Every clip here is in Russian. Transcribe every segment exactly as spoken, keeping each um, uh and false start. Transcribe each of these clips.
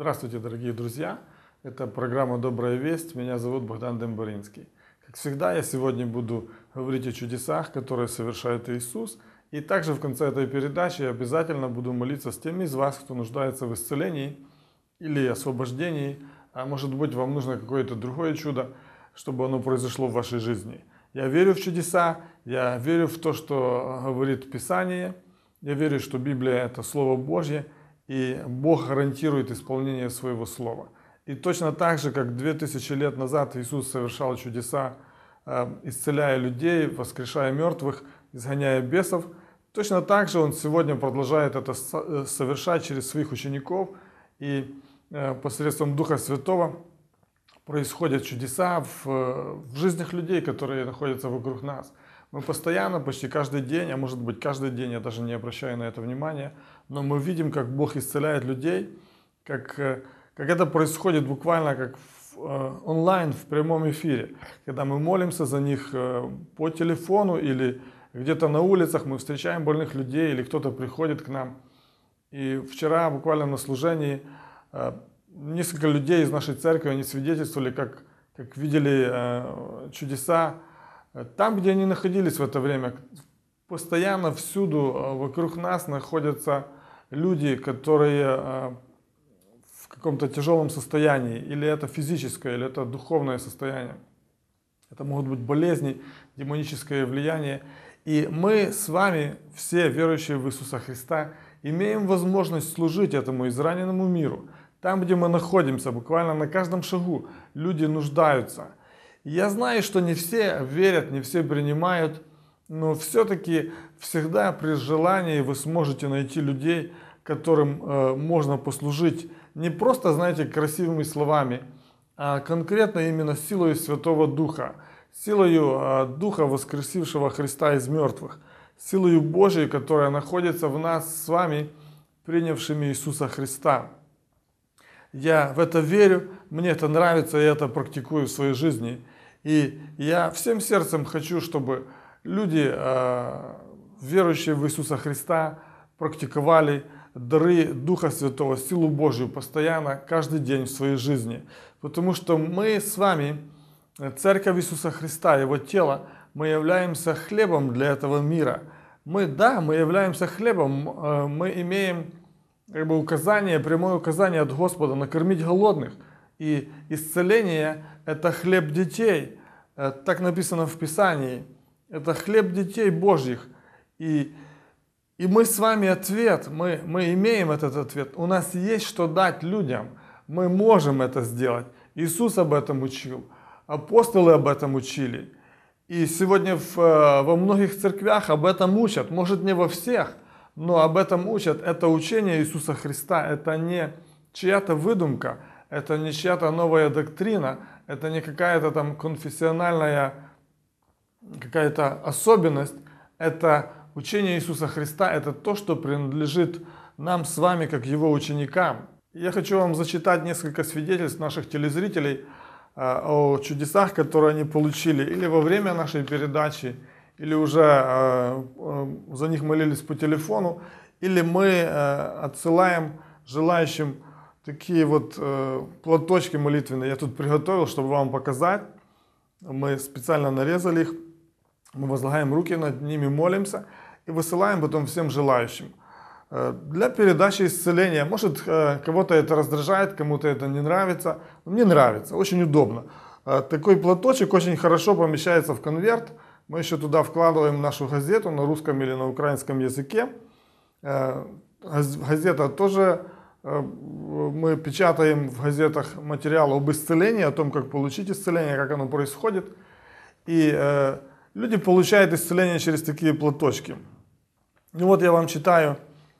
Здравствуйте, дорогие друзья! Это программа «Добрая весть». Меня зовут Богдан Дембаринский. Как всегда, я сегодня буду говорить о чудесах, которые совершает Иисус. И также в конце этой передачи я обязательно буду молиться с теми из вас, кто нуждается в исцелении или освобождении. А может быть, вам нужно какое-то другое чудо, чтобы оно произошло в вашей жизни. Я верю в чудеса, я верю в то, что говорит Писание. Я верю, что Библия – это Слово Божье. И Бог гарантирует исполнение своего слова. И точно так же, как две тысячи лет назад Иисус совершал чудеса, исцеляя людей, воскрешая мертвых, изгоняя бесов, точно так же Он сегодня продолжает это совершать через своих учеников. И посредством Духа Святого происходят чудеса в, в жизнях людей, которые находятся вокруг нас. Мы постоянно, почти каждый день, а может быть каждый день, я даже не обращаю на это внимания, но мы видим, как Бог исцеляет людей, как, как это происходит буквально как в, онлайн, в прямом эфире. Когда мы молимся за них по телефону или где-то на улицах, мы встречаем больных людей или кто-то приходит к нам. И вчера буквально на служении несколько людей из нашей церкви, они свидетельствовали, как, как видели чудеса. Там, где они находились в это время, постоянно всюду вокруг нас находятся люди, которые в каком-то тяжелом состоянии, или это физическое, или это духовное состояние. Это могут быть болезни, демоническое влияние. И мы с вами, все верующие в Иисуса Христа, имеем возможность служить этому израненному миру. Там, где мы находимся, буквально на каждом шагу, люди нуждаются. Я знаю, что не все верят, не все принимают, но все-таки всегда при желании вы сможете найти людей, которым э, можно послужить не просто, знаете, красивыми словами, а конкретно именно силой Святого Духа, силой э, Духа, воскресившего Христа из мертвых, силой Божией, которая находится в нас с вами, принявшими Иисуса Христа. Я в это верю, мне это нравится, я это практикую в своей жизни. И я всем сердцем хочу, чтобы люди, верующие в Иисуса Христа, практиковали дары Духа Святого, силу Божию постоянно, каждый день в своей жизни. Потому что мы с вами, Церковь Иисуса Христа, Его тело, мы являемся хлебом для этого мира. Мы, да, мы являемся хлебом, мы имеем как бы указание, прямое указание от Господа накормить голодных. И исцеление – это хлеб детей. Так написано в Писании. Это хлеб детей Божьих. И, и мы с вами ответ, мы, мы имеем этот ответ. У нас есть что дать людям. Мы можем это сделать. Иисус об этом учил. Апостолы об этом учили. И сегодня в, во многих церквях об этом учат. Может, не во всех, но об этом учат. Это учение Иисуса Христа. Это не чья-то выдумка. Это не чья-то новая доктрина, это не какая-то там конфессиональная какая-то особенность. Это учение Иисуса Христа, это то, что принадлежит нам с вами, как Его ученикам. Я хочу вам зачитать несколько свидетельств наших телезрителей о чудесах, которые они получили или во время нашей передачи, или уже за них молились по телефону, или мы отсылаем желающим такие вот э, платочки молитвенные я тут приготовил, чтобы вам показать. Мы специально нарезали их, мы возлагаем руки над ними, молимся и высылаем потом всем желающим. Э, для передачи исцеления. Может, э, кого-то это раздражает, кому-то это не нравится. Мне нравится, очень удобно. Э, такой платочек очень хорошо помещается в конверт. Мы еще туда вкладываем нашу газету на русском или на украинском языке. Э, газета тоже... Мы печатаем в газетах материал об исцелении, о том, как получить исцеление, как оно происходит. И э, люди получают исцеление через такие платочки. И вот я вам читаю,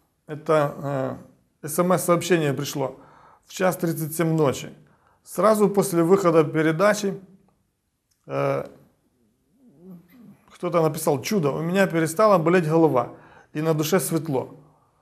это э, смс-сообщение пришло в час тридцать семь ночи. Сразу после выхода передачи э, кто-то написал: «Чудо, у меня перестала болеть голова и на душе светло».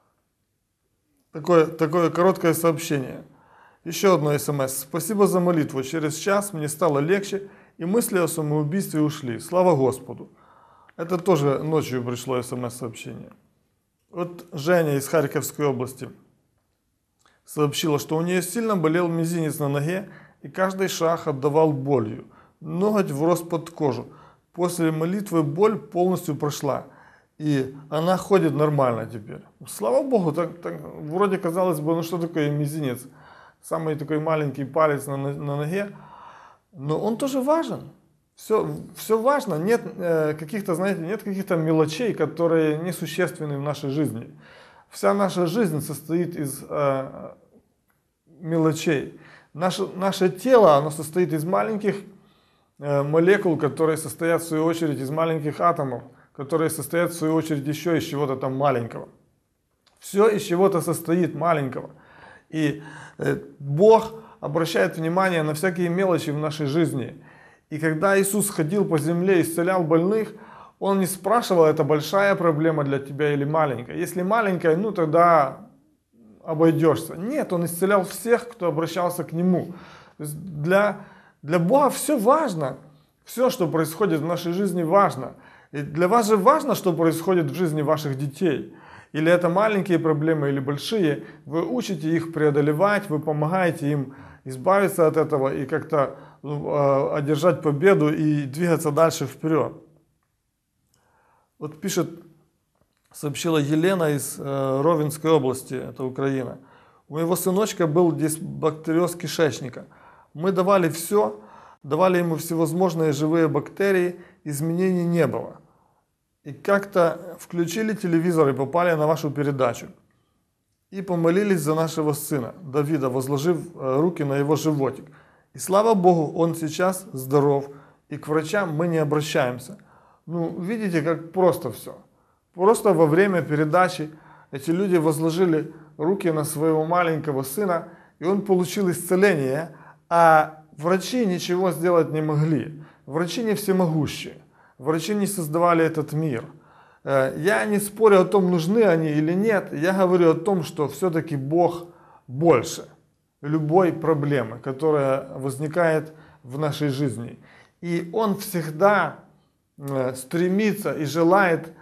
Такое, такое короткое сообщение. Еще одно смс. «Спасибо за молитву. Через час мне стало легче, и мысли о самоубийстве ушли. Слава Господу». Это тоже ночью пришло смс-сообщение. Вот Женя из Харьковской области. сообщила, что у нее сильно болел мизинец на ноге, и каждый шаг отдавал болью. Ноготь врос под кожу. После молитвы боль полностью прошла, и она ходит нормально теперь. Слава Богу, так, так, вроде казалось бы, ну что такое мизинец? Самый такой маленький палец на, на ноге, но он тоже важен. Все, все важно, нет э, каких-то, знаете, нет каких-то мелочей, которые несущественны в нашей жизни. Вся наша жизнь состоит из э, мелочей. Наше, наше тело, оно состоит из маленьких э, молекул, которые состоят в свою очередь из маленьких атомов, которые состоят в свою очередь еще из чего-то там маленького. Все из чего-то состоит маленького. И э, Бог обращает внимание на всякие мелочи в нашей жизни. И когда Иисус ходил по земле и исцелял больных, Он не спрашивал, это большая проблема для тебя или маленькая. Если маленькая, ну тогда обойдешься. Нет, Он исцелял всех, кто обращался к Нему. То есть для, для Бога все важно. Все, что происходит в нашей жизни, важно. И для вас же важно, что происходит в жизни ваших детей. Или это маленькие проблемы, или большие. Вы учите их преодолевать, вы помогаете им избавиться от этого и как-то одержать победу и двигаться дальше вперед. Вот пишет, сообщила Елена из э, Ровенской области, это Украина. У моего сыночка был дисбактериоз кишечника. Мы давали все, давали ему всевозможные живые бактерии, изменений не было. И как-то включили телевизор и попали на вашу передачу. И помолились за нашего сына Давида, возложив э, руки на его животик. И слава Богу, он сейчас здоров, и к врачам мы не обращаемся. Ну, видите, как просто все. Просто во время передачи эти люди возложили руки на своего маленького сына, и он получил исцеление, а врачи ничего сделать не могли. Врачи не всемогущие, врачи не создавали этот мир. Я не спорю о том, нужны они или нет, я говорю о том, что все-таки Бог больше любой проблемы, которая возникает в нашей жизни. И Он всегда стремится и желает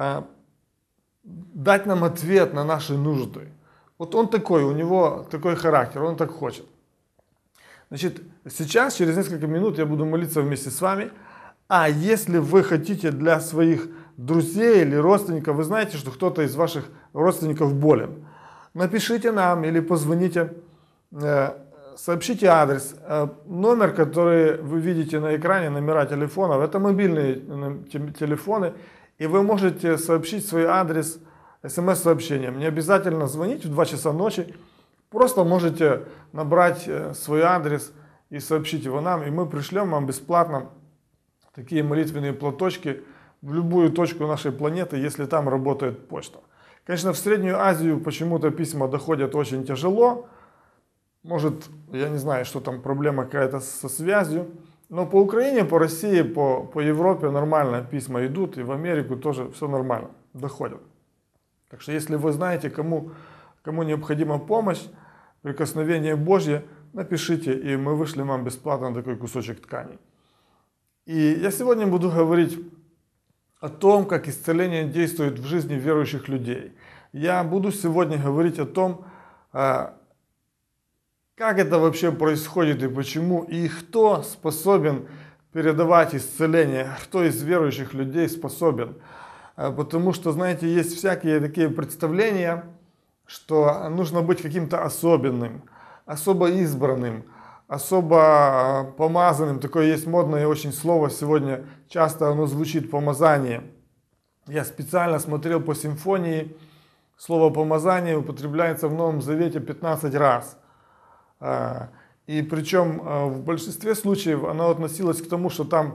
дать нам ответ на наши нужды. Вот Он такой, у него такой характер, Он так хочет. Значит, сейчас, через несколько минут я буду молиться вместе с вами. А если вы хотите для своих друзей или родственников, вы знаете, что кто-то из ваших родственников болен, напишите нам или позвоните, сообщите адрес, номер, который вы видите на экране, номера телефонов, это мобильные телефоны, и вы можете сообщить свой адрес смс-сообщением. Не обязательно звонить в два часа ночи, просто можете набрать свой адрес и сообщить его нам, и мы пришлем вам бесплатно такие молитвенные платочки в любую точку нашей планеты, если там работает почта. Конечно, в Среднюю Азию почему-то письма доходят очень тяжело. Может, я не знаю, что там проблема какая-то со связью. Но по Украине, по России, по, по Европе нормально письма идут. И в Америку тоже все нормально доходят. Так что если вы знаете, кому, кому необходима помощь, прикосновение Божье, напишите, и мы вышлем вам бесплатно такой кусочек ткани. И я сегодня буду говорить о том, как исцеление действует в жизни верующих людей. Я буду сегодня говорить о том, как это вообще происходит и почему, и кто способен передавать исцеление, кто из верующих людей способен. Потому что, знаете, есть всякие такие представления, что нужно быть каким-то особенным, особо избранным, особо помазанным. Такое есть модное очень слово сегодня, часто оно звучит помазание. Я специально смотрел по симфонии, слово помазание употребляется в Новом Завете пятнадцать раз. И причем в большинстве случаев оно относилось к тому, что там,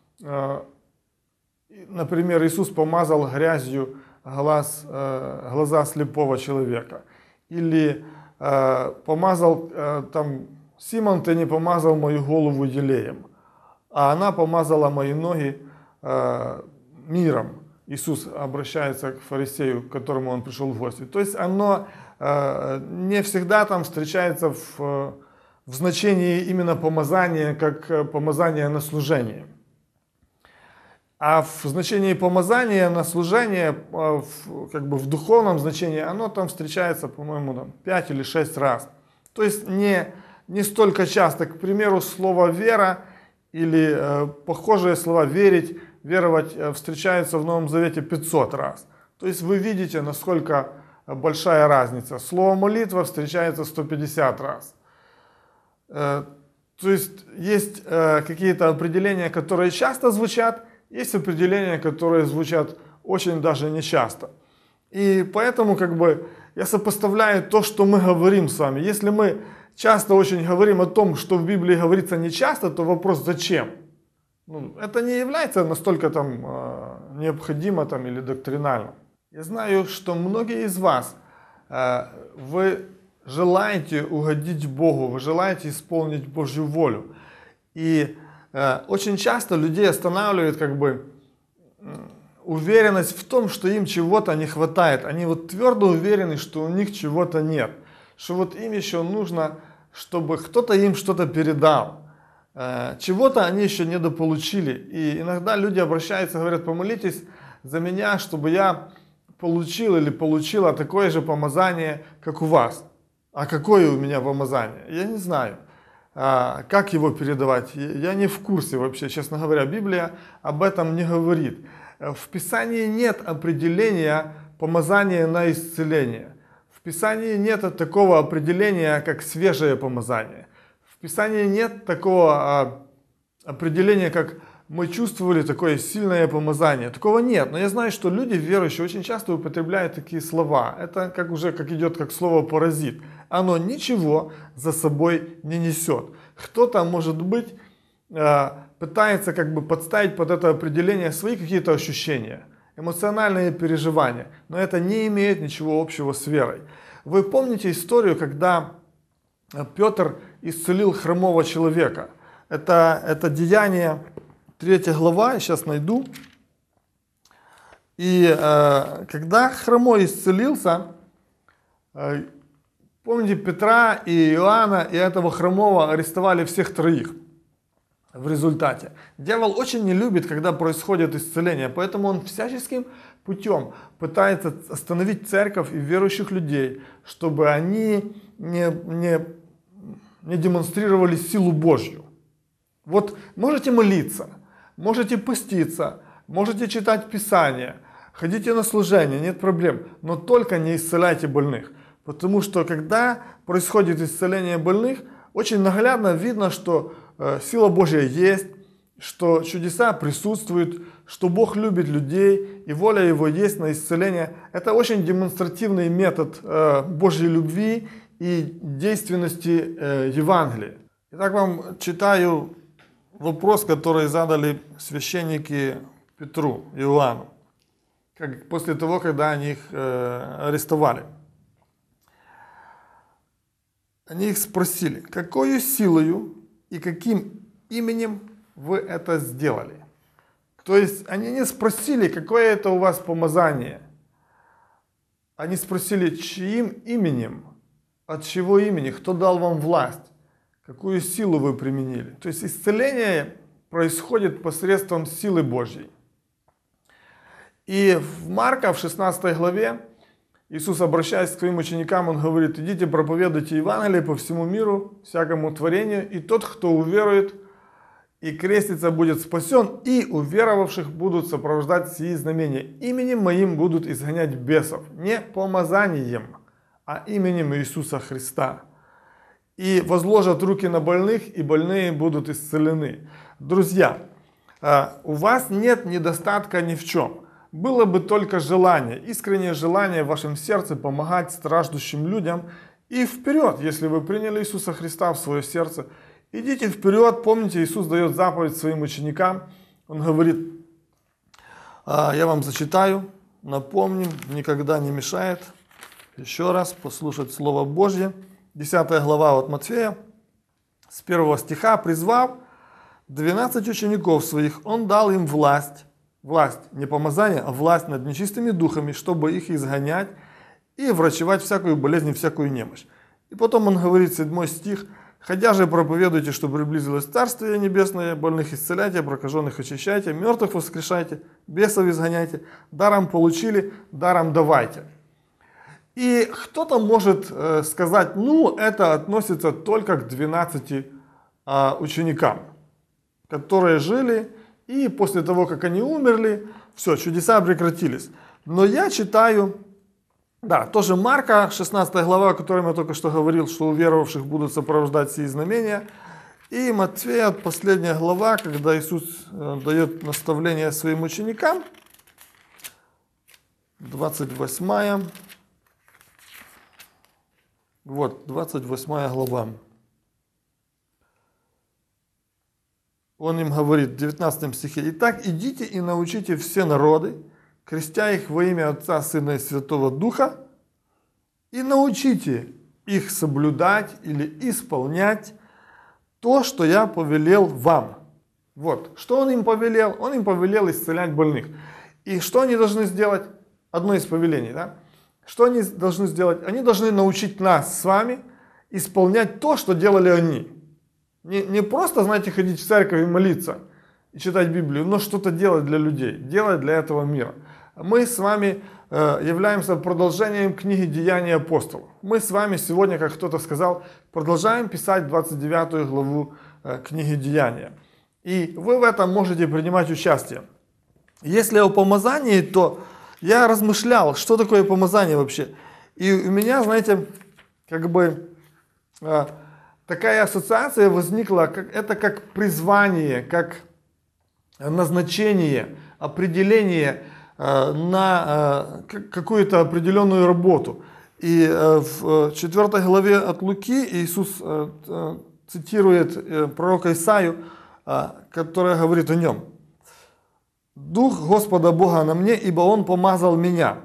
например, Иисус помазал грязью глаз, глаза слепого человека. Или помазал там... Симон, ты не помазал мою голову елеем, а она помазала мои ноги э, миром. Иисус обращается к фарисею, к которому он пришел в гости. То есть оно э, не всегда там встречается в, в значении именно помазания, как помазание на служение. А в значении помазания на служение, в, как бы в духовном значении, оно там встречается, по-моему, там, пять или шесть раз. То есть не, не столько часто. К примеру, слово «вера» или э, похожие слова «верить», «веровать» э, встречаются в Новом Завете пятьсот раз. То есть вы видите, насколько большая разница. Слово «молитва» встречается сто пятьдесят раз. Э, то есть есть э, какие-то определения, которые часто звучат, есть определения, которые звучат очень даже нечасто. И поэтому как бы я сопоставляю то, что мы говорим с вами. Если мы часто очень говорим о том, что в Библии говорится нечасто, то вопрос «зачем?». Ну, это не является настолько там э, необходимо там, или доктринально. Я знаю, что многие из вас, э, вы желаете угодить Богу, вы желаете исполнить Божью волю. И очень часто людей останавливает как бы уверенность в том, что им чего-то не хватает. Они вот твердо уверены, что у них чего-то нет. Что вот им еще нужно, чтобы кто-то им что-то передал. Чего-то они еще недополучили. И иногда люди обращаются, говорят: помолитесь за меня, чтобы я получил или получила такое же помазание, как у вас. А какое у меня помазание? Я не знаю. Как его передавать? Я не в курсе вообще, честно говоря. Библия об этом не говорит. В Писании нет определения помазания на исцеление. В Писании нет такого определения, как свежее помазание. В Писании нет такого определения, как мы чувствовали такое сильное помазание. Такого нет. Но я знаю, что люди верующие очень часто употребляют такие слова. Это как уже как идет как слово паразит. Оно ничего за собой не несет. Кто-то, может быть, пытается как бы подставить под это определение свои какие-то ощущения, эмоциональные переживания. Но это не имеет ничего общего с верой. Вы помните историю, когда Петр исцелил хромого человека? Это, это Деяние, третья глава, я сейчас найду. И э, когда хромой исцелился, э, помните, Петра и Иоанна и этого хромого арестовали всех троих в результате. Дьявол очень не любит, когда происходит исцеление, поэтому он всяческим путем пытается остановить церковь и верующих людей, чтобы они не, не, не демонстрировали силу Божью. Вот можете молиться, можете поститься, можете читать Писание, ходите на служение, нет проблем, но только не исцеляйте больных. Потому что когда происходит исцеление больных, очень наглядно видно, что э, сила Божья есть, что чудеса присутствуют, что Бог любит людей и воля Его есть на исцеление. Это очень демонстративный метод э, Божьей любви и действенности э, Евангелия. Итак, вам читаю вопрос, который задали священники Петру и Иоанну, как, после того, когда они их э, арестовали. Они их спросили: какою силою и каким именем вы это сделали? То есть они не спросили, какое это у вас помазание. Они спросили, чьим именем, от чего имени, кто дал вам власть, какую силу вы применили. То есть исцеление происходит посредством силы Божьей. И в Марка, в шестнадцатой главе, Иисус, обращаясь к своим ученикам, Он говорит: идите, проповедуйте Евангелие по всему миру, всякому творению, и тот, кто уверует и крестится, будет спасен, и уверовавших будут сопровождать сии знамения. Именем Моим будут изгонять бесов, не помазанием, а именем Иисуса Христа. И возложат руки на больных, и больные будут исцелены. Друзья, у вас нет недостатка ни в чем. Было бы только желание, искреннее желание в вашем сердце помогать страждущим людям. И вперед, если вы приняли Иисуса Христа в свое сердце, идите вперед. Помните, Иисус дает заповедь своим ученикам. Он говорит, я вам зачитаю, напомним, никогда не мешает. Еще раз послушать Слово Божье. десятая глава от Матфея, с первого стиха. «Призвав двенадцать учеников своих, Он дал им власть». Власть, не помазание, а власть над нечистыми духами, чтобы их изгонять и врачевать всякую болезнь и всякую немощь. И потом он говорит, седьмой стих: Ходя же проповедуйте, что приблизилось Царствие Небесное, больных исцеляйте, прокаженных очищайте, мертвых воскрешайте, бесов изгоняйте, даром получили, даром давайте. И кто-то может э, сказать, ну, это относится только к двенадцати э, ученикам, которые жили, и после того, как они умерли, все, чудеса прекратились. Но я читаю, да, тоже Марка, шестнадцатая глава, о которой я только что говорил, что у веровавших будут сопровождать сии знамения. И Матфея, последняя глава, когда Иисус дает наставление своим ученикам, двадцать восьмая, вот, двадцать восьмая глава. Он им говорит в девятнадцатом стихе: «Итак, идите и научите все народы, крестя их во имя Отца, Сына и Святого Духа, и научите их соблюдать или исполнять то, что я повелел вам». Вот, что он им повелел? Он им повелел исцелять больных. И что они должны сделать? Одно из повелений, да? Что они должны сделать? Они должны научить нас с вами исполнять то, что делали они. Не, не просто, знаете, ходить в церковь и молиться, и читать Библию, но что-то делать для людей, делать для этого мира. Мы с вами э, являемся продолжением книги «Деяния апостолов». Мы с вами сегодня, как кто-то сказал, продолжаем писать двадцать девятую главу э, книги «Деяния». И вы в этом можете принимать участие. Если о помазании, то я размышлял, что такое помазание вообще. И у меня, знаете, как бы э, такая ассоциация возникла, как, это как призвание, как назначение, определение на какую-то определенную работу. И в четвёртой главе от Луки Иисус цитирует пророка Исаию, который говорит о нем: «Дух Господа Бога на мне, ибо Он помазал меня».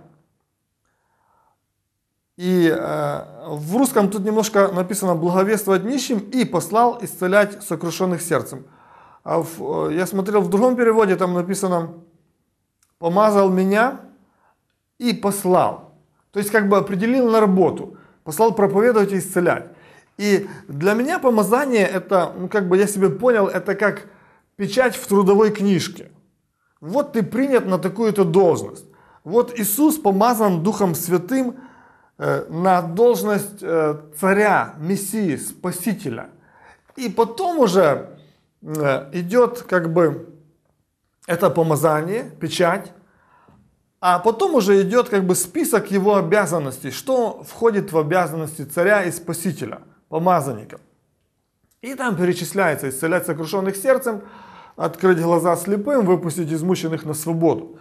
И в русском тут немножко написано «благовествовать нищим и послал исцелять сокрушенных сердцем». А в, я смотрел в другом переводе, там написано «помазал меня и послал». То есть как бы определил на работу. Послал проповедовать и исцелять. И для меня помазание это, ну как бы я себе понял, это как печать в трудовой книжке. Вот ты принят на такую-то должность. Вот Иисус помазан Духом Святым э, на должность э, царя, мессии, спасителя. И потом уже э, идет как бы это помазание, печать, а потом уже идет как бы список его обязанностей, что входит в обязанности царя и спасителя, помазанника. И там перечисляется: исцелять сокрушенных сердцем, открыть глаза слепым, выпустить измученных на свободу.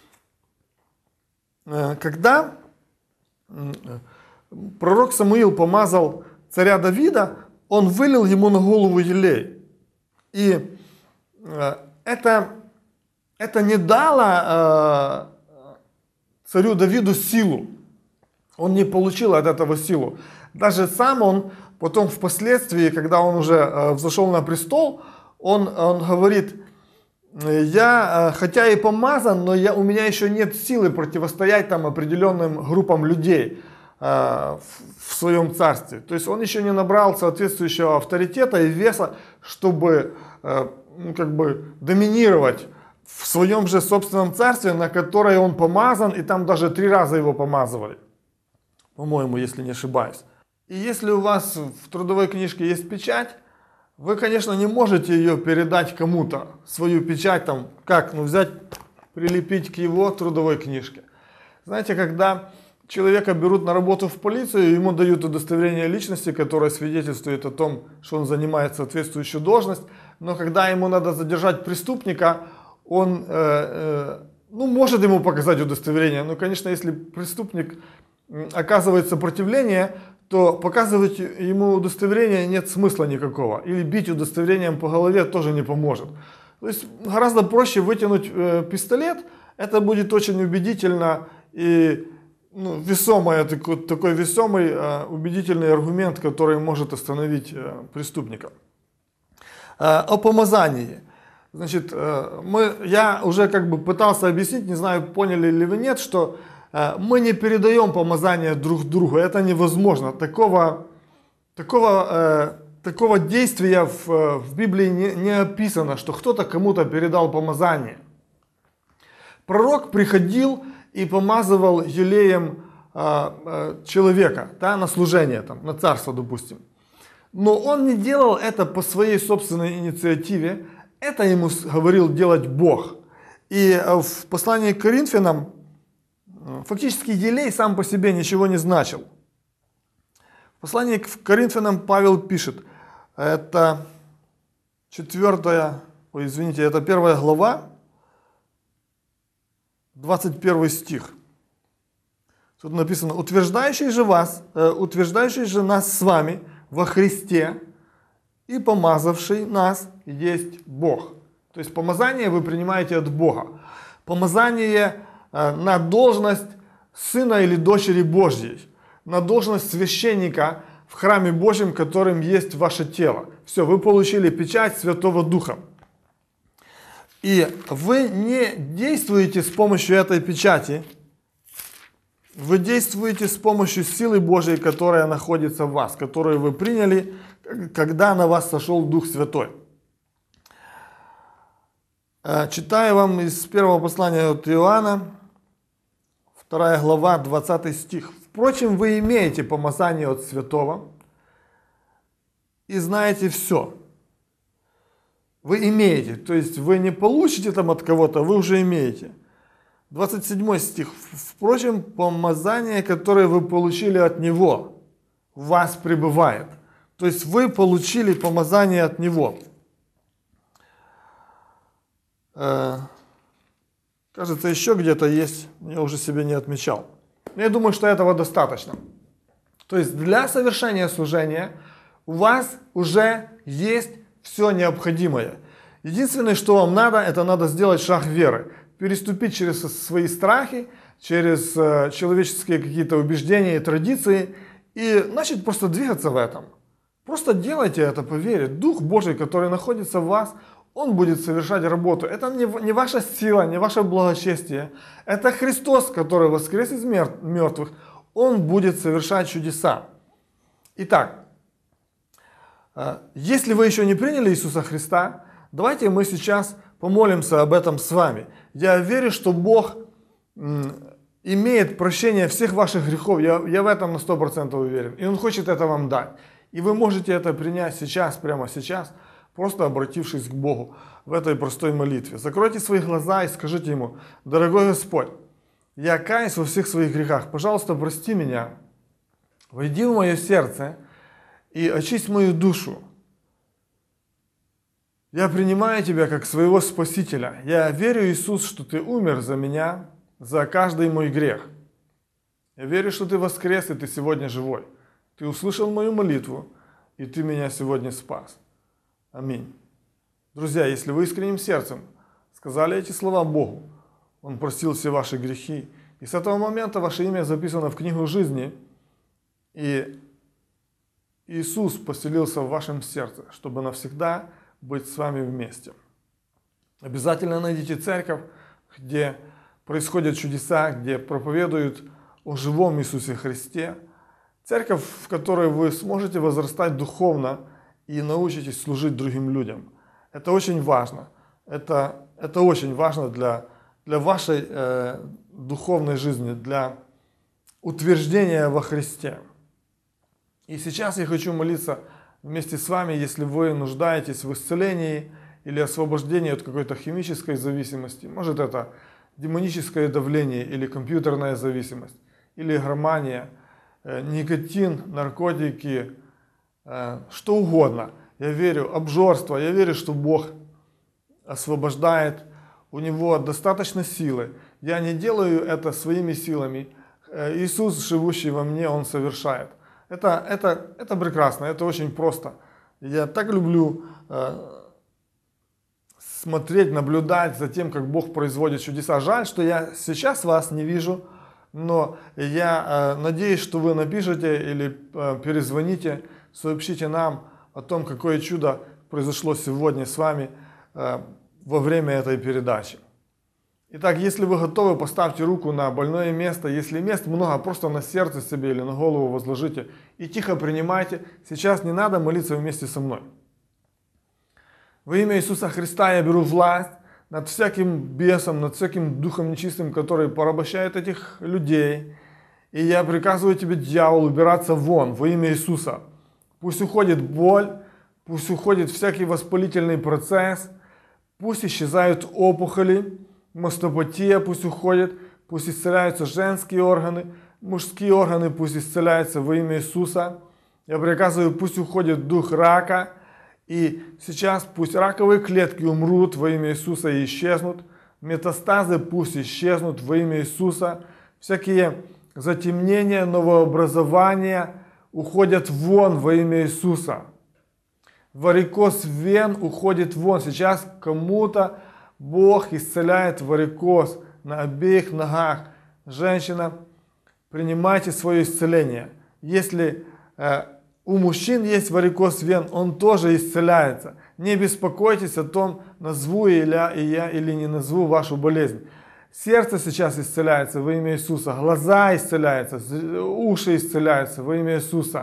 Когда пророк Самуил помазал царя Давида, он вылил ему на голову елей. И это, это не дало царю Давиду силу. Он не получил от этого силу. Даже сам он потом впоследствии, когда он уже взошел на престол, он, он говорит: я хотя и помазан, но я, у меня еще нет силы противостоять там определенным группам людей э, в, в своем царстве. То есть он еще не набрал соответствующего авторитета и веса, чтобы э, ну, как бы доминировать в своем же собственном царстве, на которое он помазан, и там даже три раза его помазывали, по-моему, если не ошибаюсь. И если у вас в трудовой книжке есть печать, вы, конечно, не можете ее передать кому-то, свою печать, там, как, ну, взять, прилепить к его трудовой книжке. Знаете, когда человека берут на работу в полицию, ему дают удостоверение личности, которое свидетельствует о том, что он занимает соответствующую должность, но когда ему надо задержать преступника, он, э, э, ну, может ему показать удостоверение, но, конечно, если преступник оказывает сопротивление, то показывать ему удостоверение нет смысла никакого. Или бить удостоверением по голове тоже не поможет. То есть гораздо проще вытянуть э, пистолет, это будет очень убедительно и ну, весомый, такой, такой весомый, э, убедительный аргумент, который может остановить э, преступника. Э, о помазании. Значит, э, мы, я уже как бы пытался объяснить, не знаю, поняли ли вы нет, что мы не передаем помазание друг другу, это невозможно. Такого, такого э, такого действия в, в Библии не, не описано, что кто-то кому-то передал помазание. Пророк приходил и помазывал елеем а, а, человека, да, на служение, там, на царство, допустим. Но он не делал это по своей собственной инициативе, это ему говорил делать Бог. И в послании к Коринфянам фактически елей сам по себе ничего не значил. В послании к Коринфянам Павел пишет, это четвертая, ой, извините, это первая глава, двадцать первый стих. Тут написано, утверждающий же вас, э, утверждающий же нас с вами во Христе и помазавший нас есть Бог. То есть помазание вы принимаете от Бога. Помазание э, на должность сына или дочери Божьей, на должность священника в храме Божьем, которым есть ваше тело. Все, вы получили печать Святого Духа. И вы не действуете с помощью этой печати, вы действуете с помощью силы Божьей, которая находится в вас, которую вы приняли, когда на вас сошел Дух Святой. Читаю вам из первого послания от Иоанна, вторая глава, двадцатый стих. «Впрочем, вы имеете помазание от Святого и знаете все». Вы имеете, то есть вы не получите там от кого-то, вы уже имеете. двадцать седьмой стих. «Впрочем, помазание, которое вы получили от Него, в вас пребывает». То есть вы получили помазание от Него. Кажется, еще где-то есть, я уже себе не отмечал. Я думаю, что этого достаточно. То есть для совершения служения у вас уже есть все необходимое. Единственное, что вам надо, это надо сделать шаг веры. Переступить через свои страхи, через э, человеческие какие-то убеждения и традиции и начать просто двигаться в этом. Просто делайте это по вере. Дух Божий, который находится в вас, Он будет совершать работу. Это не, не ваша сила, не ваше благочестие. Это Христос, который воскрес из мертвых. Он будет совершать чудеса. Итак, если вы еще не приняли Иисуса Христа, давайте мы сейчас помолимся об этом с вами. Я верю, что Бог имеет прощение всех ваших грехов. Я, я в этом на сто процентов уверен. И Он хочет это вам дать. И вы можете это принять сейчас, прямо сейчас, просто обратившись к Богу в этой простой молитве. Закройте свои глаза и скажите Ему: «Дорогой Господь, я каюсь во всех своих грехах. Пожалуйста, прости меня. Войди в мое сердце и очисть мою душу. Я принимаю Тебя как своего Спасителя. Я верю, Иисус, что Ты умер за меня, за каждый мой грех. Я верю, что Ты воскрес, и Ты сегодня живой. Ты услышал мою молитву, и Ты меня сегодня спас. Аминь». Друзья, если вы искренним сердцем сказали эти слова Богу, Он простил все ваши грехи, и с этого момента ваше имя записано в книгу жизни, и Иисус поселился в вашем сердце, чтобы навсегда быть с вами вместе. Обязательно найдите церковь, где происходят чудеса, где проповедуют о живом Иисусе Христе. Церковь, в которой вы сможете возрастать духовно и научитесь служить другим людям. Это очень важно. Это, это очень важно для, для вашей э, духовной жизни, для утверждения во Христе. И сейчас я хочу молиться вместе с вами, если вы нуждаетесь в исцелении или освобождении от какой-то химической зависимости. Может, это демоническое давление или компьютерная зависимость, или игромания, э, никотин, наркотики, э, что угодно. Я верю, обжорство, я верю, что Бог освобождает, у Него достаточно силы. Я не делаю это своими силами. Э, Иисус, живущий во мне, Он совершает. Это, это, это прекрасно, это очень просто. Я так люблю э, смотреть, наблюдать за тем, как Бог производит чудеса. Жаль, что я сейчас вас не вижу, но я э, надеюсь, что вы напишите или э, перезвоните, сообщите нам о том, какое чудо произошло сегодня с вами э, во время этой передачи. Итак, если вы готовы, поставьте руку на больное место. Если мест много, просто на сердце себе или на голову возложите и тихо принимайте. Сейчас не надо молиться вместе со мной. Во имя Иисуса Христа я беру власть над всяким бесом, над всяким духом нечистым, который порабощает этих людей. И я приказываю тебе, дьявол, убираться вон во имя Иисуса. Пусть уходит боль, пусть уходит всякий воспалительный процесс, пусть исчезают опухоли, мастопатия пусть уходит, пусть исцеляются женские органы, мужские органы пусть исцеляются во имя Иисуса. Я приказываю, пусть уходит дух рака, и сейчас пусть раковые клетки умрут во имя Иисуса и исчезнут, метастазы пусть исчезнут во имя Иисуса, всякие затемнения, новообразования уходят вон во имя Иисуса. Варикоз вен уходит вон. Сейчас кому-то Бог исцеляет варикоз на обеих ногах. Женщина, принимайте свое исцеление. Если э, у мужчин есть варикоз вен, он тоже исцеляется. Не беспокойтесь о том, назову я, и я или не назову вашу болезнь. Сердце сейчас исцеляется во имя Иисуса, глаза исцеляются, уши исцеляются во имя Иисуса.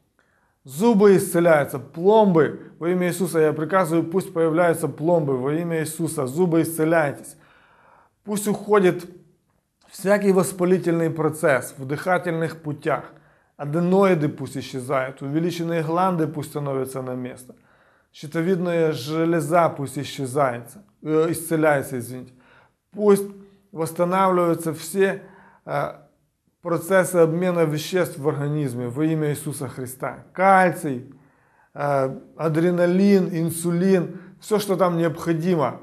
Зубы исцеляются, пломбы во имя Иисуса. Я приказываю, пусть появляются пломбы во имя Иисуса. Зубы исцеляйтесь. Пусть уходит всякий воспалительный процесс в дыхательных путях. Аденоиды пусть исчезают, увеличенные гланды пусть становятся на место. Щитовидная железа пусть исчезается, э, исцеляется, извините. Пусть восстанавливаются все э, процессы обмена веществ в организме во имя Иисуса Христа. Кальций, э, адреналин, инсулин, все, что там необходимо.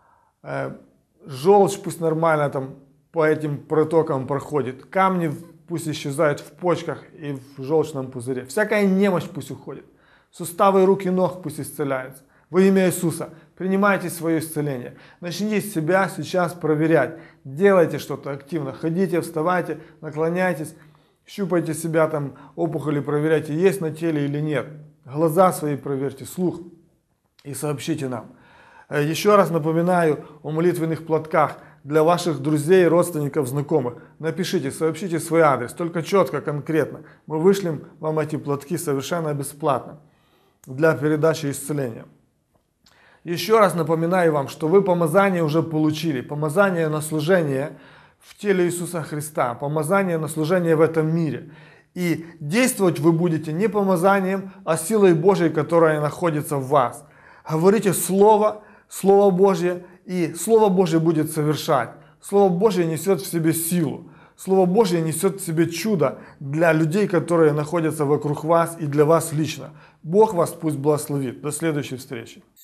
Э, желчь пусть нормально там по этим протокам проходит. Камни пусть исчезают в почках и в желчном пузыре. Всякая немощь пусть уходит. Суставы рук и ног пусть исцеляются. Во имя Иисуса принимайте свое исцеление. Начните себя сейчас проверять. Делайте что-то активно. Ходите, вставайте, наклоняйтесь, щупайте себя, там опухоли проверяйте, есть на теле или нет. Глаза свои проверьте, слух и сообщите нам. Еще раз напоминаю о молитвенных платках для ваших друзей, родственников, знакомых. Напишите, сообщите свой адрес, только четко, конкретно. Мы вышлем вам эти платки совершенно бесплатно для передачи исцеления. Еще раз напоминаю вам, что вы помазание уже получили. Помазание на служение в теле Иисуса Христа. Помазание на служение в этом мире. И действовать вы будете не помазанием, а силой Божьей, которая находится в вас. Говорите Слово, Слово Божье, и Слово Божье будет совершать. Слово Божье несет в себе силу. Слово Божье несет в себе чудо для людей, которые находятся вокруг вас и для вас лично. Бог вас пусть благословит. До следующей встречи.